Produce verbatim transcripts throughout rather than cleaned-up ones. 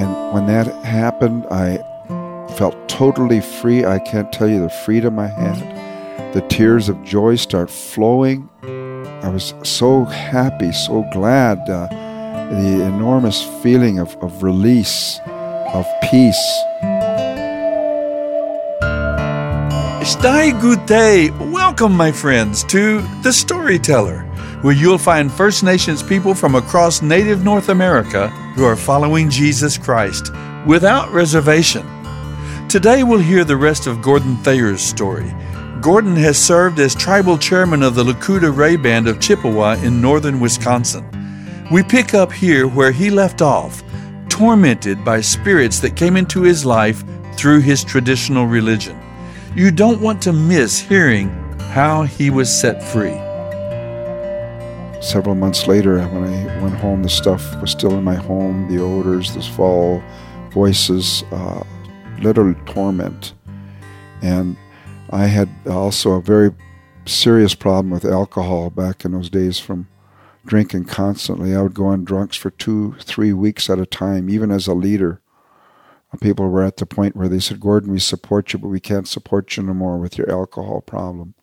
And when that happened, I felt totally free. I can't tell you the freedom I had. The tears of joy start flowing. I was so happy, so glad. Uh, the enormous feeling of, of release, of peace. Stai Gute, welcome my friends to The Storyteller, where you'll find First Nations people from across native North America who are following Jesus Christ without reservation. Today we'll hear the rest of Gordon Thayer's story. Gordon has served as tribal chairman of the Lakota Ray Band of Chippewa in northern Wisconsin. We pick up here where he left off, tormented by spirits that came into his life through his traditional religion. You don't want to miss hearing how he was set free. Several months later, when I went home, the stuff was still in my home, the odors, the foul voices, uh, literal torment. And I had also a very serious problem with alcohol back in those days from drinking constantly. I would go on drunks for two, three weeks at a time, even as a leader. People were at the point where they said, Gordon, we support you, but we can't support you no more with your alcohol problem.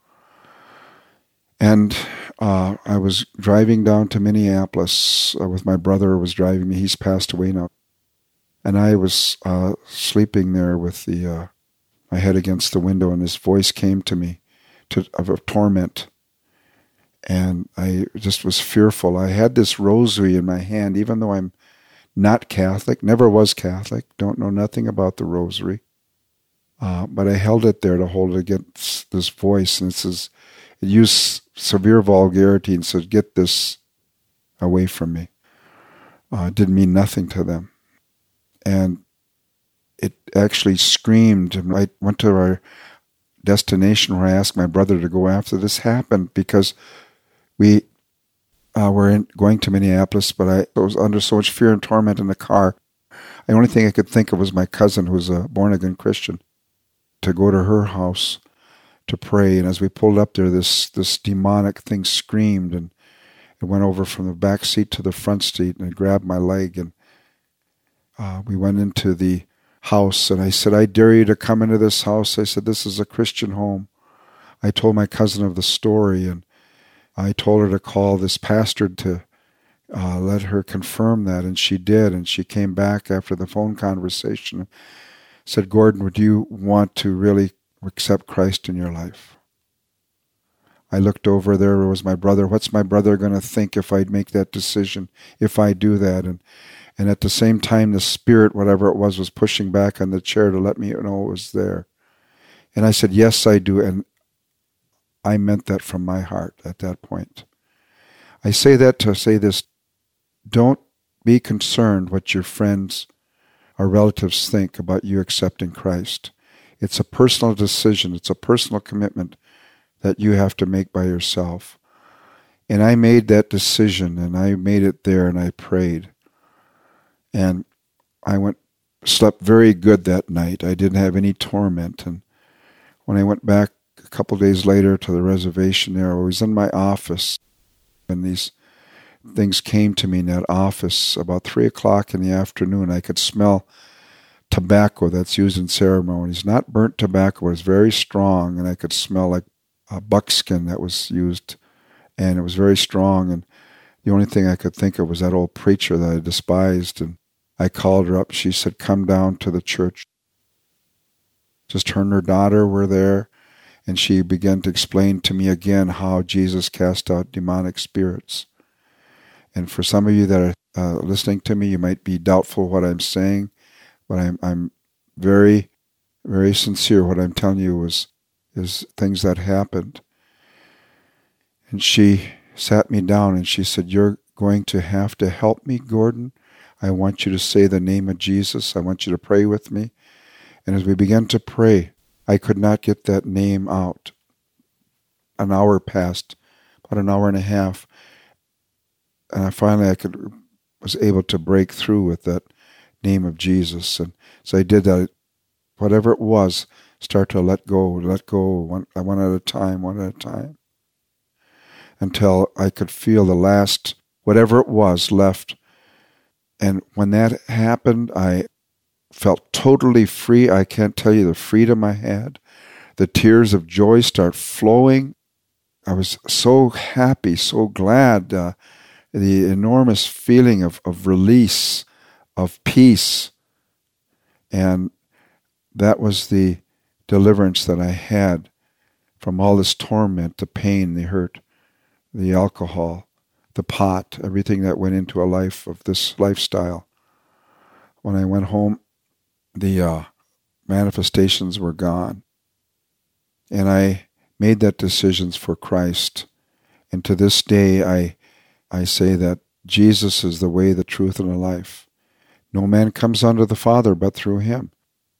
And uh, I was driving down to Minneapolis uh, with my brother who was driving me. He's passed away now. And I was uh, sleeping there with the uh, my head against the window, and this voice came to me to, of a torment. And I just was fearful. I had this rosary in my hand, even though I'm not Catholic, never was Catholic, don't know nothing about the rosary. Uh, but I held it there to hold it against this voice. And it says, it used severe vulgarity and said, get this away from me. Uh, it didn't mean nothing to them. And it actually screamed. I went to our destination where I asked my brother to go after this happened because we Uh, we're in, going to Minneapolis, but I was under so much fear and torment in the car. The only thing I could think of was my cousin, who was a born-again Christian, to go to her house to pray. And as we pulled up there, this this demonic thing screamed, and it went over from the back seat to the front seat, and it grabbed my leg. And uh, we went into the house, and I said, I dare you to come into this house. I said, this is a Christian home. I told my cousin of the story, and I told her to call this pastor to uh, let her confirm that, and she did. And she came back after the phone conversation and said, Gordon, would you want to really accept Christ in your life? I looked over, there was my brother. What's my brother going to think if I make that decision, if I do that? And and at the same time, the spirit, whatever it was, was pushing back on the chair to let me know it was there. And I said, yes, I do. And I meant that from my heart at that point. I say that to say this, don't be concerned what your friends or relatives think about you accepting Christ. It's a personal decision. It's a personal commitment that you have to make by yourself. And I made that decision, and I made it there, and I prayed. And I went, slept very good that night. I didn't have any torment. And when I went back a couple of days later to the reservation there, I was in my office, and these things came to me in that office about three o'clock in the afternoon. I could smell tobacco that's used in ceremonies, not burnt tobacco, but it's very strong, and I could smell like a buckskin that was used, and it was very strong. And the only thing I could think of was that old preacher that I despised. And I called her up. She said, come down to the church. Just her and her daughter were there. And she began to explain to me again how Jesus cast out demonic spirits. And for some of you that are uh, listening to me, you might be doubtful what I'm saying, but I'm I'm very, very sincere. What I'm telling you was is things that happened. And she sat me down and she said, you're going to have to help me, Gordon. I want you to say the name of Jesus. I want you to pray with me. And as we began to pray, I could not get that name out. An hour passed, about an hour and a half. And I finally I could was able to break through with that name of Jesus. And so I did that. Whatever it was, start to let go, let go, one, one at a time, one at a time, until I could feel the last, whatever it was, left. And when that happened, I felt totally free. I can't tell you the freedom I had. The tears of joy start flowing. I was so happy, so glad. Uh, the enormous feeling of, of release, of peace. And that was the deliverance that I had from all this torment, the pain, the hurt, the alcohol, the pot, everything that went into a life of this lifestyle. When I went home, the uh, manifestations were gone. And I made that decision for Christ. And to this day, I I say that Jesus is the way, the truth, and the life. No man comes unto the Father but through him.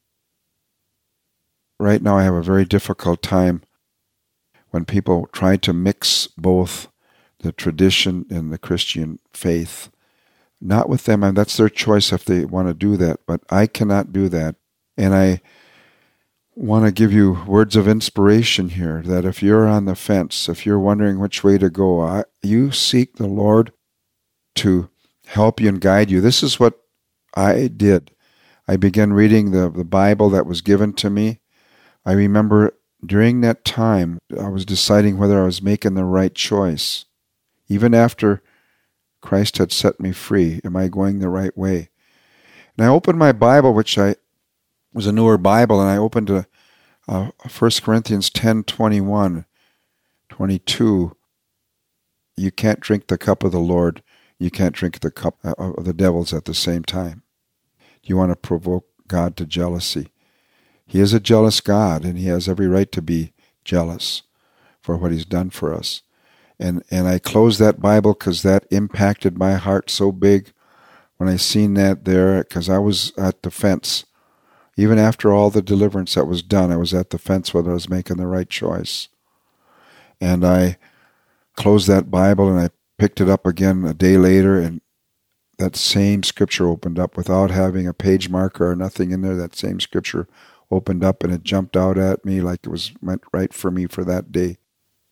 Right now I have a very difficult time when people try to mix both the tradition and the Christian faith. Not with them, and that's their choice if they want to do that, but I cannot do that. And I want to give you words of inspiration here, that if you're on the fence, if you're wondering which way to go, I, you seek the Lord to help you and guide you. This is what I did. I began reading the, the Bible that was given to me. I remember during that time, I was deciding whether I was making the right choice. Even after Christ had set me free, am I going the right way? And I opened my Bible, which I was a newer Bible, and I opened to uh, First Corinthians ten twenty-one, twenty-two. You can't drink the cup of the Lord. You can't drink the cup of the devils at the same time. You want to provoke God to jealousy. He is a jealous God, and he has every right to be jealous for what he's done for us. And and I closed that Bible because that impacted my heart so big when I seen that there, because I was at the fence. Even after all the deliverance that was done, I was at the fence whether I was making the right choice. And I closed that Bible and I picked it up again a day later, and that same scripture opened up without having a page marker or nothing in there. That same scripture opened up and it jumped out at me like it was meant right for me for that day.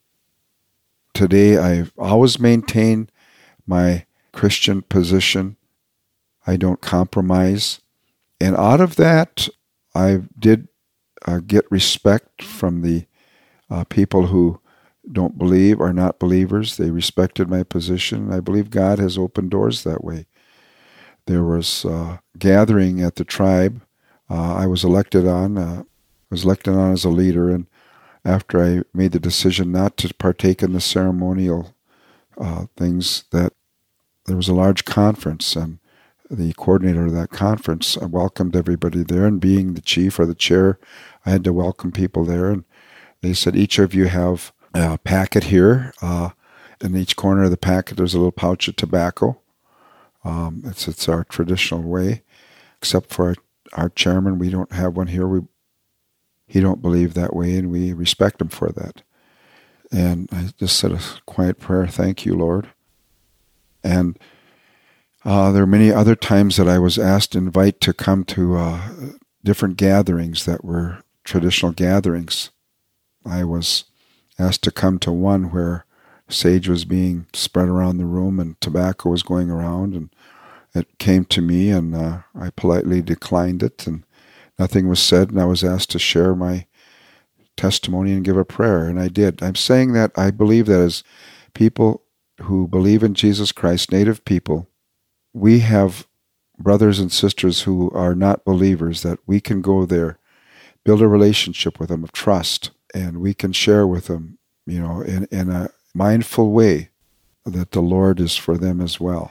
Today, I've always maintained my Christian position. I don't compromise. And out of that, I did uh, get respect from the uh, people who don't believe, are not believers. They respected my position. I believe God has opened doors that way. There was a gathering at the tribe uh, I was elected on. Uh, was elected on as a leader, and after I made the decision not to partake in the ceremonial uh, things, that there was a large conference, and the coordinator of that conference welcomed everybody there, and being the chief or the chair, I had to welcome people there, and they said, each of you have a packet here. Uh, in each corner of the packet, there's a little pouch of tobacco. Um, it's, it's our traditional way, except for our, our chairman. We don't have one here. We He don't believe that way, and we respect him for that. And I just said a quiet prayer, thank you, Lord. And uh, there are many other times that I was asked to invite to come to uh, different gatherings that were traditional gatherings. I was asked to come to one where sage was being spread around the room and tobacco was going around, and it came to me, and uh, I politely declined it, and nothing was said, and I was asked to share my testimony and give a prayer, and I did. I'm saying that I believe that as people who believe in Jesus Christ, native people, we have brothers and sisters who are not believers, that we can go there, build a relationship with them of trust, and we can share with them, you know, in, in a mindful way that the Lord is for them as well.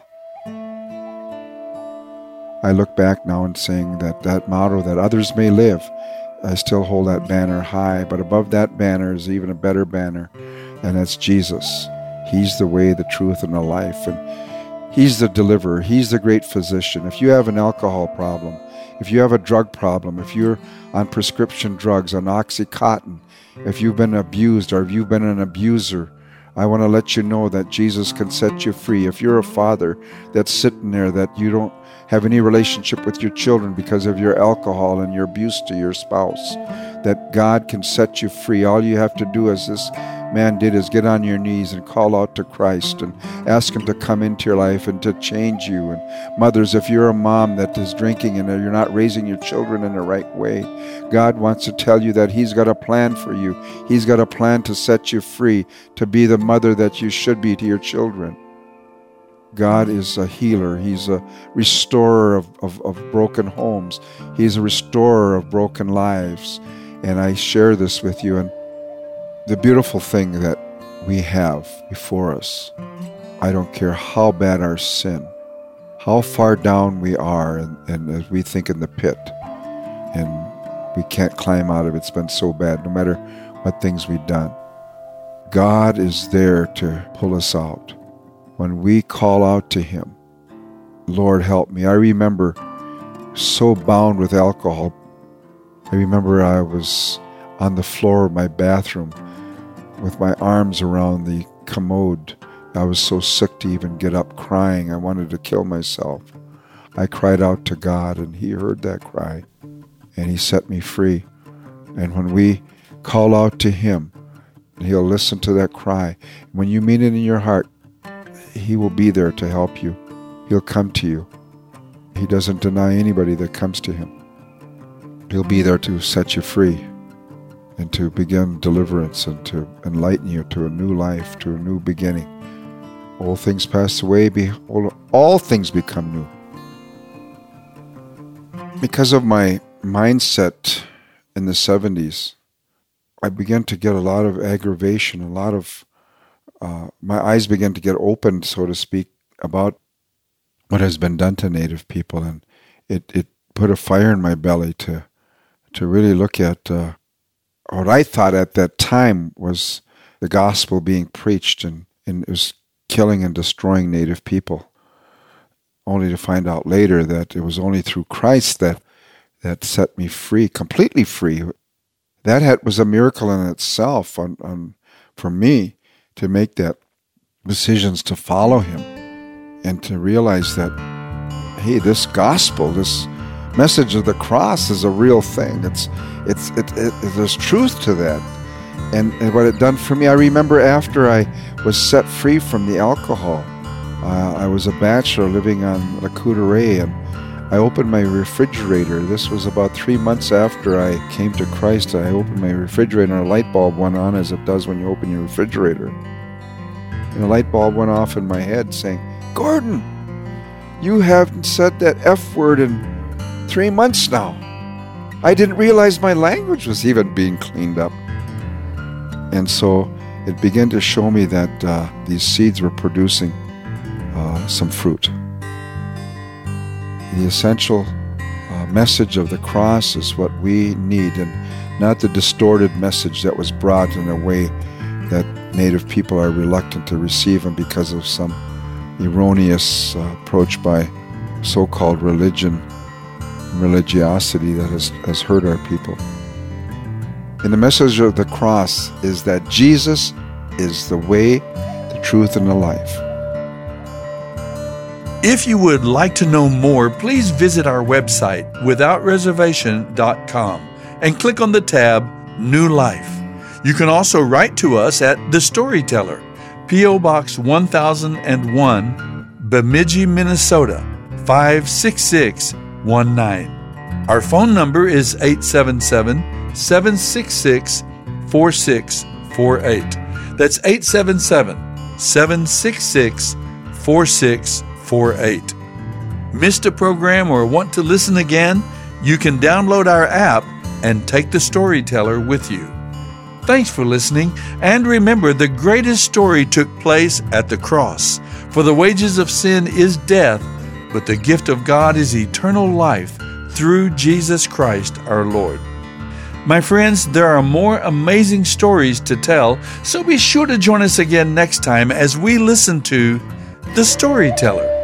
I look back now and saying that that motto, that others may live, I still hold that banner high, but above that banner is even a better banner, and that's Jesus. He's the way, the truth, and the life, and he's the deliverer. He's the great physician. If you have an alcohol problem, if you have a drug problem, if you're on prescription drugs, on Oxycontin, if you've been abused or if you've been an abuser, I want to let you know that Jesus can set you free. If you're a father that's sitting there, that you don't have any relationship with your children because of your alcohol and your abuse to your spouse, that God can set you free. All you have to do, as this man did, is get on your knees and call out to Christ and ask Him to come into your life and to change you. And mothers, if you're a mom that is drinking and you're not raising your children in the right way, God wants to tell you that He's got a plan for you. He's got a plan to set you free, to be the mother that you should be to your children. God is a healer. He's a restorer of, of, of broken homes. He's a restorer of broken lives. And I share this with you. And the beautiful thing that we have before us, I don't care how bad our sin, how far down we are, and, and as we think in the pit, and we can't climb out of it. It's been so bad, no matter what things we've done. God is there to pull us out. When we call out to Him, Lord, help me. I remember so bound with alcohol. I remember I was on the floor of my bathroom with my arms around the commode. I was so sick to even get up, crying. I wanted to kill myself. I cried out to God, and He heard that cry, and He set me free. And when we call out to Him, He'll listen to that cry. When you mean it in your heart, He will be there to help you. He'll come to you. He doesn't deny anybody that comes to Him. He'll be there to set you free and to begin deliverance and to enlighten you to a new life, to a new beginning. Old things pass away, behold, all things become new. Because of my mindset in the seventies, I began to get a lot of aggravation, a lot of Uh, my eyes began to get opened, so to speak, about what has been done to Native people, and it, it put a fire in my belly to to really look at uh, what I thought at that time was the gospel being preached, and, and it was killing and destroying Native people, only to find out later that it was only through Christ that that set me free, completely free. That had, was a miracle in itself on, on for me, to make that decisions to follow Him and to realize that, hey, this gospel, this message of the cross is a real thing. It's, it's, it, it, there's truth to that. And, and what it done for me, I remember after I was set free from the alcohol, uh, I was a bachelor living on La Coudray, and I opened my refrigerator. This was about three months after I came to Christ. I opened my refrigerator and a light bulb went on, as it does when you open your refrigerator. And a light bulb went off in my head saying, Gordon, you haven't said that F word in three months now. I didn't realize my language was even being cleaned up. And so it began to show me that uh, these seeds were producing uh, some fruit. The essential uh, message of the cross is what we need, and not the distorted message that was brought in a way that Native people are reluctant to receive them because of some erroneous uh, approach by so-called religion and religiosity that has, has hurt our people. And the message of the cross is that Jesus is the way, the truth, and the life. If you would like to know more, please visit our website, without reservation dot com, and click on the tab New Life. You can also write to us at The Storyteller, P O Box one thousand one, Bemidji, Minnesota, five six six one nine. Our phone number is eight seven seven, seven six six, four six four eight. That's eight seven seven, seven six six, four six four eight. Missed a program or want to listen again? You can download our app and take The Storyteller with you. Thanks for listening, and remember, the greatest story took place at the cross. For the wages of sin is death, but the gift of God is eternal life through Jesus Christ our Lord. My friends, there are more amazing stories to tell, so be sure to join us again next time as we listen to The Storyteller.